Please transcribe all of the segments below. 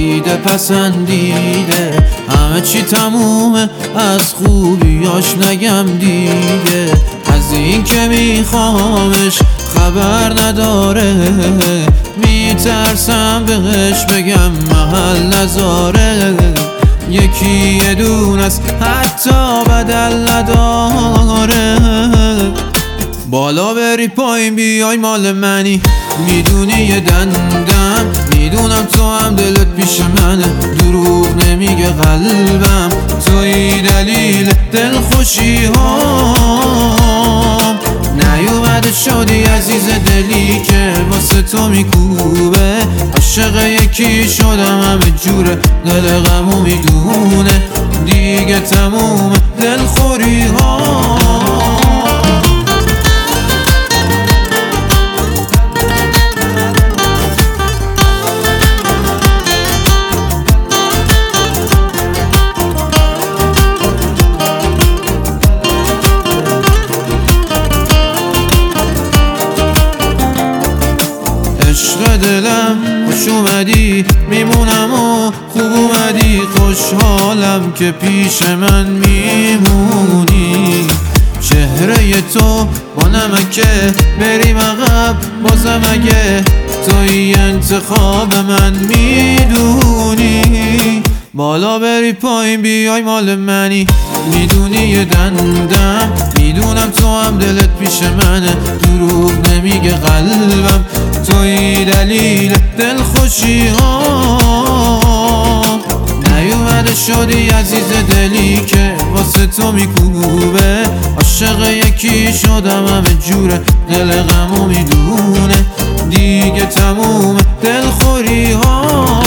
دیده پسندیده، همه چی تمومه از خوبیاش نگم دیگه. از این که میخوامش خبر نداره، میترسم بهش بگم محل نذاره. یکی یه دون است حتی بدل نداره. بالا بری پایین بیای مال منی، میدونی یه دندم، میدونم تو هم دلت پیش منه، دروغ نمیگه قلبم، توی دلیل دلخوشی هام. نیومده شدی عزیز دلی که واسه تو میکوبه، عاشق یکی شدم همه جوره، دل غمو میدونه دیگه تموم دلخوری ها. عشق دلم خوش اومدی، میمونم و خوب اومدی، خوشحالم که پیش من میمونی. چهره تو با نمکه، بریم عقب بازم اگه توی انتخاب من میدونی. بالا بری پایین بیای مال منی، میدونی یه دندم، میدونم تو هم دلت پیش منه، دروغ نمیگه قلبم، توی دلیل دلخوشی ها. نیومده شدی عزیز دلی که واسه تو میکوبه، عاشق یکی شدم همه جوره، دل غمو میدونه دیگه تموم دلخوری ها.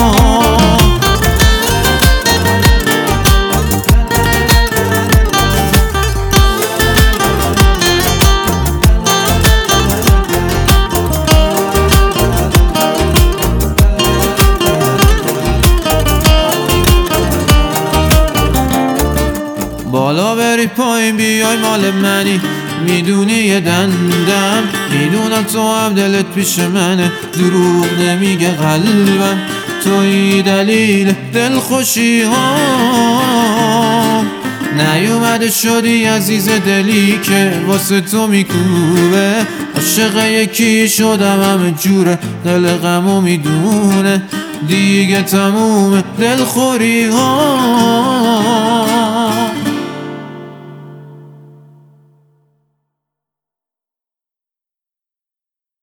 بالا بری پایین بیای مال منی، میدونی یه دندم، میدونم تو هم دلت پیش منه، دروغ نمیگه قلبم، توی دلیل دلخوشی ها. نیومده شدی عزیز دلی که واسه تو میکوبه، عاشق یکی شدم همه جوره، دل غمو میدونه دیگه تموم دلخوری ها.